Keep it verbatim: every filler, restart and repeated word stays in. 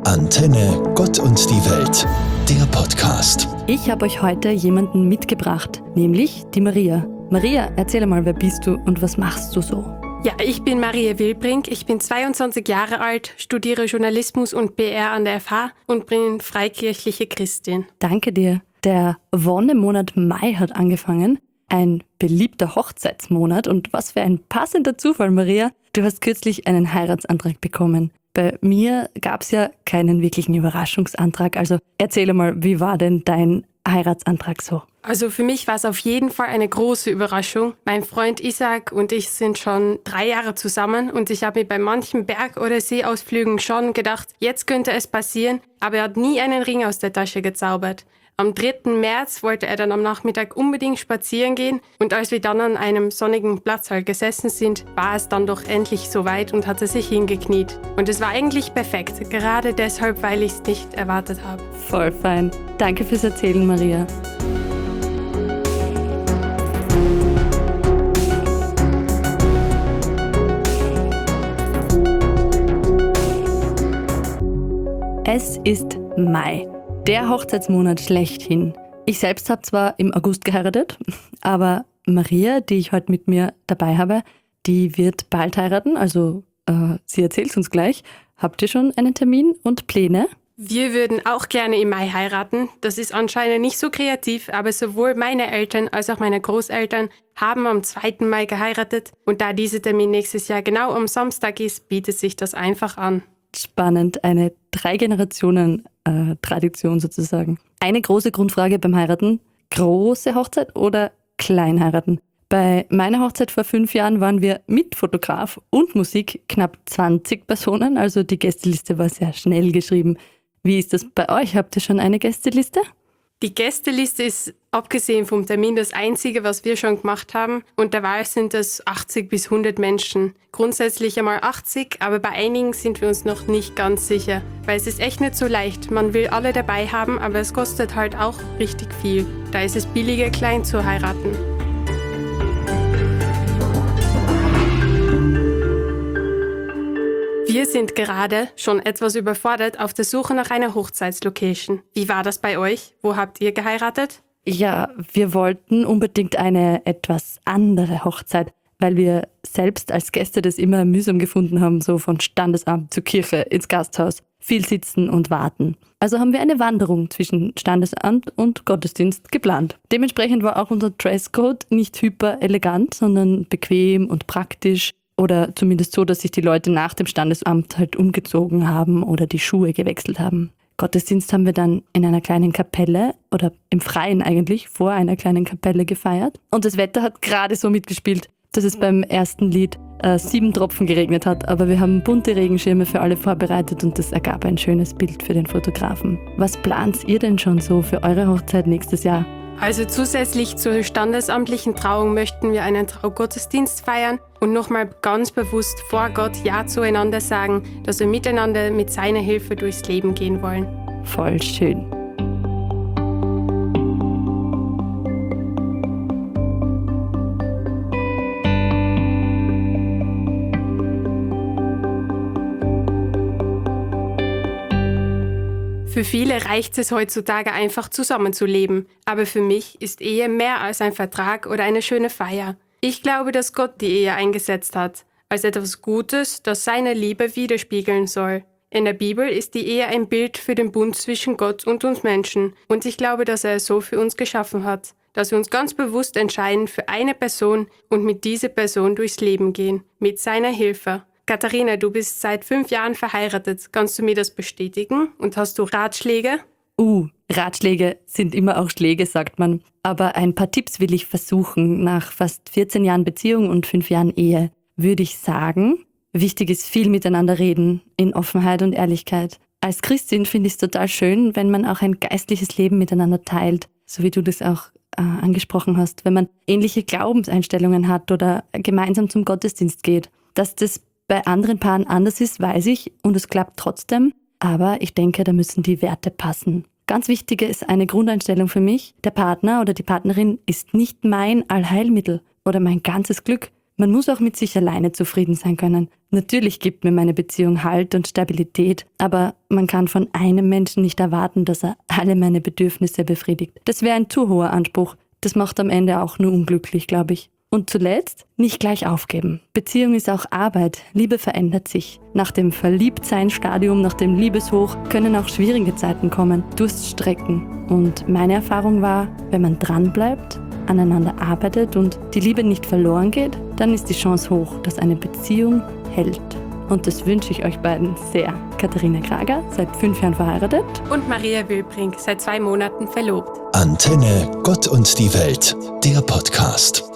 Antenne Gott und die Welt, der Podcast. Ich habe euch heute jemanden mitgebracht, nämlich die Maria. Maria, erzähl mal, wer bist du und was machst du so? Ja, ich bin Maria Wilbrink, ich bin zweiundzwanzig Jahre alt, studiere Journalismus und P R an der F H und bin freikirchliche Christin. Danke dir. Der Wonnemonat Mai hat angefangen, ein beliebter Hochzeitsmonat. Und was für ein passender Zufall, Maria, du hast kürzlich einen Heiratsantrag bekommen. Bei mir gab es ja keinen wirklichen Überraschungsantrag, also erzähl mal, wie war denn dein Heiratsantrag so? Also für mich war es auf jeden Fall eine große Überraschung. Mein Freund Isaac und ich sind schon drei Jahre zusammen und ich habe mir bei manchen Berg- oder Seeausflügen schon gedacht, jetzt könnte es passieren, aber er hat nie einen Ring aus der Tasche gezaubert. Am dritten März wollte er dann am Nachmittag unbedingt spazieren gehen und als wir dann an einem sonnigen Platz halt gesessen sind, war es dann doch endlich soweit und hatte sich hingekniet. Und es war eigentlich perfekt, gerade deshalb, weil ich es nicht erwartet habe. Voll fein. Danke fürs Erzählen, Maria. Es ist Mai. Der Hochzeitsmonat schlechthin. Ich selbst habe zwar im August geheiratet, aber Maria, die ich heute mit mir dabei habe, die wird bald heiraten, also äh, sie erzählt uns gleich. Habt ihr schon einen Termin und Pläne? Wir würden auch gerne im Mai heiraten. Das ist anscheinend nicht so kreativ, aber sowohl meine Eltern als auch meine Großeltern haben am zweiten Mai geheiratet und da dieser Termin nächstes Jahr genau am Samstag ist, bietet sich das einfach an. Spannend, eine Drei-Generationen-Tradition sozusagen. Eine große Grundfrage beim Heiraten, große Hochzeit oder Kleinheiraten? Bei meiner Hochzeit vor fünf Jahren waren wir mit Fotograf und Musik knapp zwanzig Personen, also die Gästeliste war sehr schnell geschrieben. Wie ist das bei euch? Habt ihr schon eine Gästeliste? Die Gästeliste ist abgesehen vom Termin das Einzige, was wir schon gemacht haben. Und derweil sind es achtzig bis hundert Menschen. Grundsätzlich einmal achtzig, aber bei einigen sind wir uns noch nicht ganz sicher. Weil es ist echt nicht so leicht. Man will alle dabei haben, aber es kostet halt auch richtig viel. Da ist es billiger, klein zu heiraten. Wir sind gerade schon etwas überfordert auf der Suche nach einer Hochzeitslocation. Wie war das bei euch? Wo habt ihr geheiratet? Ja, wir wollten unbedingt eine etwas andere Hochzeit, weil wir selbst als Gäste das immer mühsam gefunden haben, so von Standesamt zur Kirche ins Gasthaus. Viel sitzen und warten. Also haben wir eine Wanderung zwischen Standesamt und Gottesdienst geplant. Dementsprechend war auch unser Dresscode nicht hyper elegant, sondern bequem und praktisch. Oder zumindest so, dass sich die Leute nach dem Standesamt halt umgezogen haben oder die Schuhe gewechselt haben. Gottesdienst haben wir dann in einer kleinen Kapelle oder im Freien eigentlich vor einer kleinen Kapelle gefeiert. Und das Wetter hat gerade so mitgespielt, dass es beim ersten Lied äh, sieben Tropfen geregnet hat. Aber wir haben bunte Regenschirme für alle vorbereitet und das ergab ein schönes Bild für den Fotografen. Was plant ihr denn schon so für eure Hochzeit nächstes Jahr? Also zusätzlich zur standesamtlichen Trauung möchten wir einen Traugottesdienst feiern und nochmal ganz bewusst vor Gott Ja zueinander sagen, dass wir miteinander mit seiner Hilfe durchs Leben gehen wollen. Voll schön. Für viele reicht es heutzutage einfach zusammenzuleben, aber für mich ist Ehe mehr als ein Vertrag oder eine schöne Feier. Ich glaube, dass Gott die Ehe eingesetzt hat, als etwas Gutes, das seine Liebe widerspiegeln soll. In der Bibel ist die Ehe ein Bild für den Bund zwischen Gott und uns Menschen und ich glaube, dass er es so für uns geschaffen hat, dass wir uns ganz bewusst entscheiden für eine Person und mit dieser Person durchs Leben gehen, mit seiner Hilfe. Katharina, du bist seit fünf Jahren verheiratet. Kannst du mir das bestätigen? Und hast du Ratschläge? Uh, Ratschläge sind immer auch Schläge, sagt man. Aber ein paar Tipps will ich versuchen. Nach fast vierzehn Jahren Beziehung und fünf Jahren Ehe würde ich sagen, wichtig ist viel miteinander reden, in Offenheit und Ehrlichkeit. Als Christin finde ich es total schön, wenn man auch ein geistliches Leben miteinander teilt, so wie du das auch äh, angesprochen hast, wenn man ähnliche Glaubenseinstellungen hat oder gemeinsam zum Gottesdienst geht. Dass das bei anderen Paaren anders ist, weiß ich und es klappt trotzdem, aber ich denke, da müssen die Werte passen. Ganz wichtig ist eine Grundeinstellung für mich, der Partner oder die Partnerin ist nicht mein Allheilmittel oder mein ganzes Glück. Man muss auch mit sich alleine zufrieden sein können. Natürlich gibt mir meine Beziehung Halt und Stabilität, aber man kann von einem Menschen nicht erwarten, dass er alle meine Bedürfnisse befriedigt. Das wäre ein zu hoher Anspruch. Das macht am Ende auch nur unglücklich, glaube ich. Und zuletzt, nicht gleich aufgeben. Beziehung ist auch Arbeit. Liebe verändert sich. Nach dem Verliebtsein-Stadium, nach dem Liebeshoch können auch schwierige Zeiten kommen, Durststrecken. Und meine Erfahrung war, wenn man dranbleibt, aneinander arbeitet und die Liebe nicht verloren geht, dann ist die Chance hoch, dass eine Beziehung hält. Und das wünsche ich euch beiden sehr. Katharina Krager, seit fünf Jahren verheiratet. Und Maria Wilbrink, seit zwei Monaten verlobt. Antenne, Gott und die Welt, der Podcast.